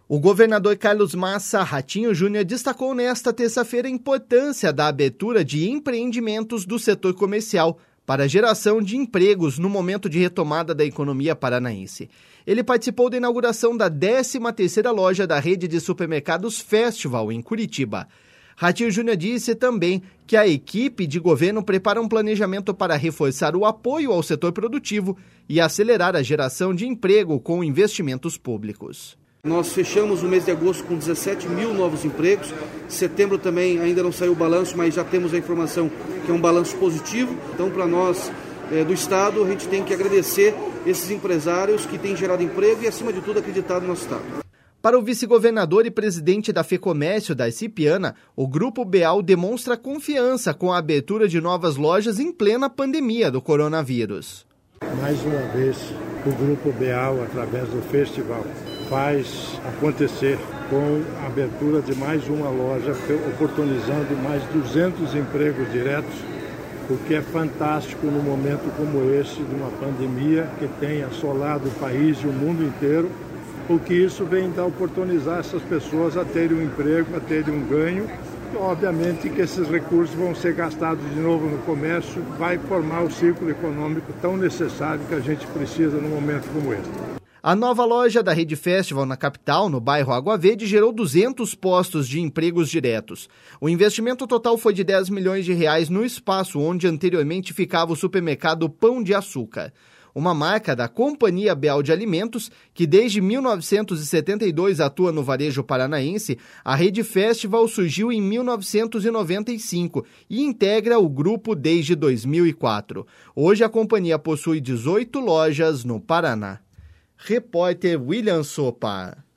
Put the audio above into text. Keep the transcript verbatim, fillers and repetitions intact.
O governador Carlos Massa Ratinho Júnior destacou nesta terça-feira a importância da abertura de empreendimentos do setor comercial para a geração de empregos no momento de retomada da economia paranaense. Ele participou da inauguração da décima terceira loja da rede de supermercados Festival, em Curitiba. Ratinho Júnior disse também que a equipe de governo prepara um planejamento para reforçar o apoio ao setor produtivo e acelerar a geração de emprego com investimentos públicos. Nós fechamos o mês de agosto com dezessete mil novos empregos. Setembro também ainda não saiu o balanço, mas já temos a informação que é um balanço positivo. Então, para nós é, do Estado, a gente tem que agradecer esses empresários que têm gerado emprego e, acima de tudo, acreditado no nosso Estado. Para o vice-governador e presidente da FEComércio, Darcy Piana, o Grupo B A U demonstra confiança com a abertura de novas lojas em plena pandemia do coronavírus. Mais uma vez, o Grupo B A U, através do festival, faz acontecer com a abertura de mais uma loja, oportunizando mais duzentos empregos diretos, o que é fantástico no momento como esse, de uma pandemia que tem assolado o país e o mundo inteiro, porque isso vem dar oportunizar essas pessoas a terem um emprego, a terem um ganho. Obviamente que esses recursos vão ser gastados de novo no comércio, vai formar o ciclo econômico tão necessário que a gente precisa num momento como esse. A nova loja da Rede Festival na capital, no bairro Água Verde, gerou duzentos postos de empregos diretos. O investimento total foi de dez milhões de reais no espaço onde anteriormente ficava o supermercado Pão de Açúcar. Uma marca da Companhia B A U de Alimentos, que desde mil novecentos e setenta e dois atua no varejo paranaense, a Rede Festival surgiu em mil novecentos e noventa e cinco e integra o grupo desde dois mil e quatro. Hoje a companhia possui dezoito lojas no Paraná. Repórter William Sopa.